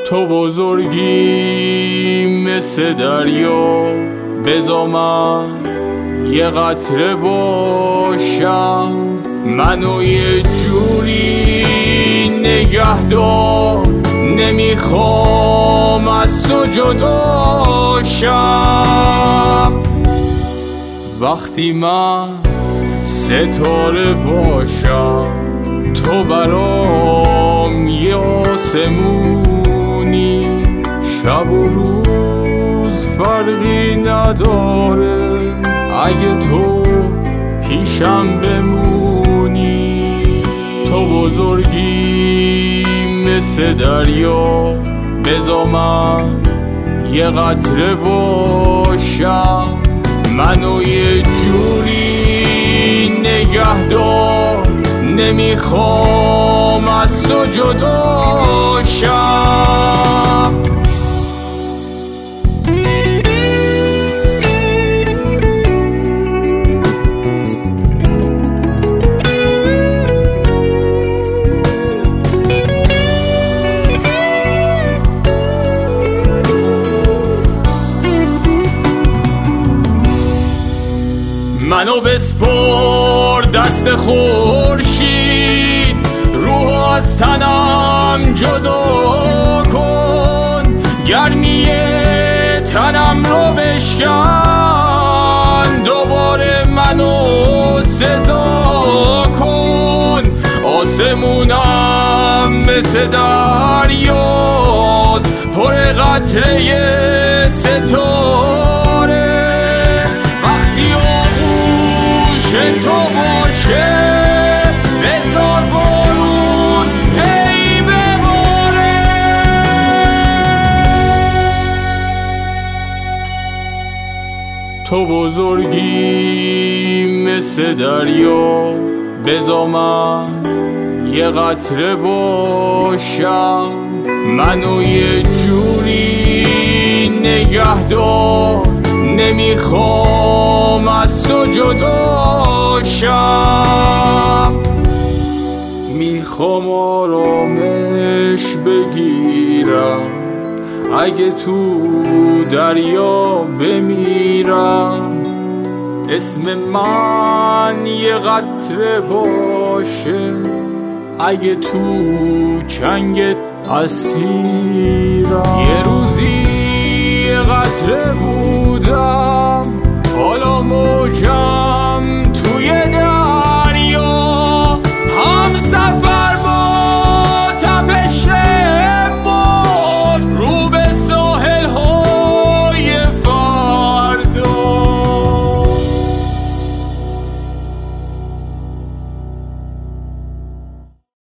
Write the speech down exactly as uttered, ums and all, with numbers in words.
تو بزرگی مثل دریا، بذار من یه قطره باشم، منو یه جوری نگه دار، نمیخوام از تو جدا شم. وقتی من ستاره باشم، تو برام یه آسمونی، شب و روز فرقی نداره اگه تو پیشم بمونی. تو بزرگی مثل دریا، بذار من یه قطره باشم، منو یه جوری نگه دار، نمیخوام از تو جدا شم. منو بسپر دست خورشید، روحو از تنم جدا کن، گرمی تنم رو بشکن، دوباره منو صدا کن. آسمونم مثل دریاست، پر قطره ستاره، وقتی آغوش تو باشه بذار بارون هی بباره. تو بزرگی مثل دریا، بذار من یه قطره باشم، منو یه جوری نگه دار، نمیخوام از تو جدا شم. میخوام آرامش بگیرم، اگه تو دریا بمیرم، اسم من یه قطره باشه، اگه تو چنگت اسیرم. یه روزی یه قطره بود